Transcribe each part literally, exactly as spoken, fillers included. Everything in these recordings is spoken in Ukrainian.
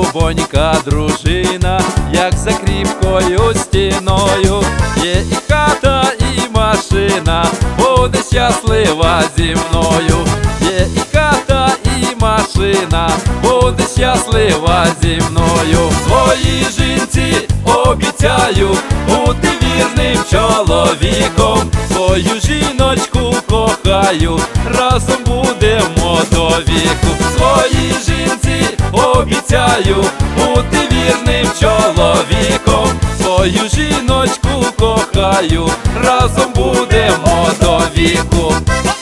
любонька дружина, як за кріпкою стіною. Є і хата, і машина, буде щаслива зі мною. Є і хата, і машина, буде щаслива зі мною. Своїй жінці обіцяю бути вірним чоловіком. Свою жіночку кохаю, разом будемо до віку. Своїй жінці обіцяю бути вірним чоловіком. Свою жіночку кохаю, разом будемо до віку.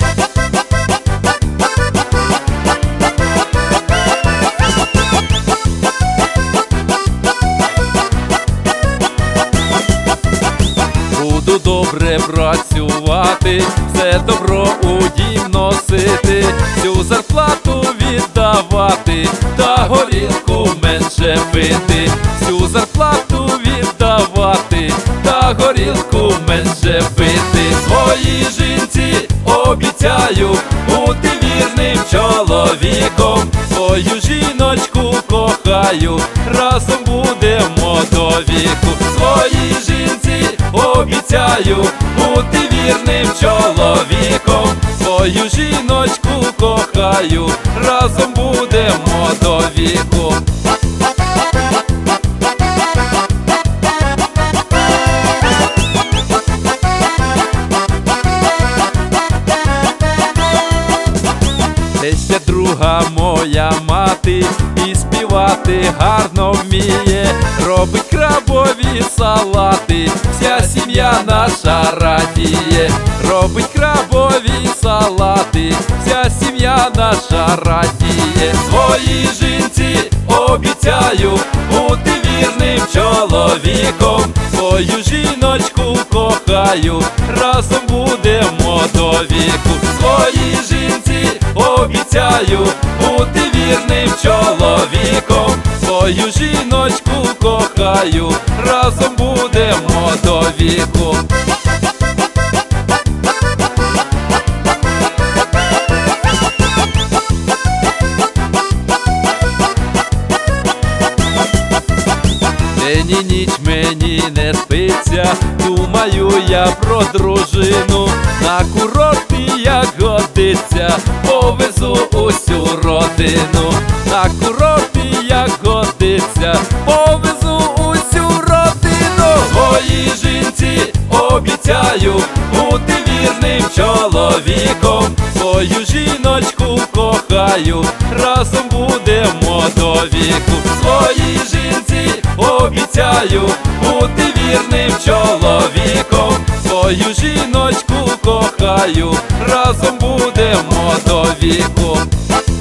Буду добре працювати, все добро у дім носити, всю зарплату віддавати, та горілку менше пити. Всю зарплату віддавати, та горілку менше пити. Своїй жінці обіцяю бути вірним чоловіком. Свою жіночку кохаю, разом будемо до віку. Своїй жінці обіцяю бути вірним чоловіком. Свою жіночку кохаю, разом будемо до віку. Це ще друга моя мати, і співати гарно вміє. Робить крабові салати, вся сім'я наша радіє. Робить крабові салати, вся сім'я наша радіє. Своїй жінці обіцяю бути вірним чоловіком. Свою жіночку кохаю, разом будемо до віку. Своїй жінці обіцяю бути вірним чоловіком. Свою жіночку кохаю, разом будемо до віку. День і ніч мені не спиться, думаю я про дружину. На курорті, як годиться, повезу усю родину. На курорті, як годиться, повезу усю родину. Своїй жінці обіцяю бути вірним чоловіком. Свою жіночку кохаю, разом будемо до віку. Своїй жінці обіцяю бути вірним чоловіком. Свою жіночку кохаю, разом будемо до віку.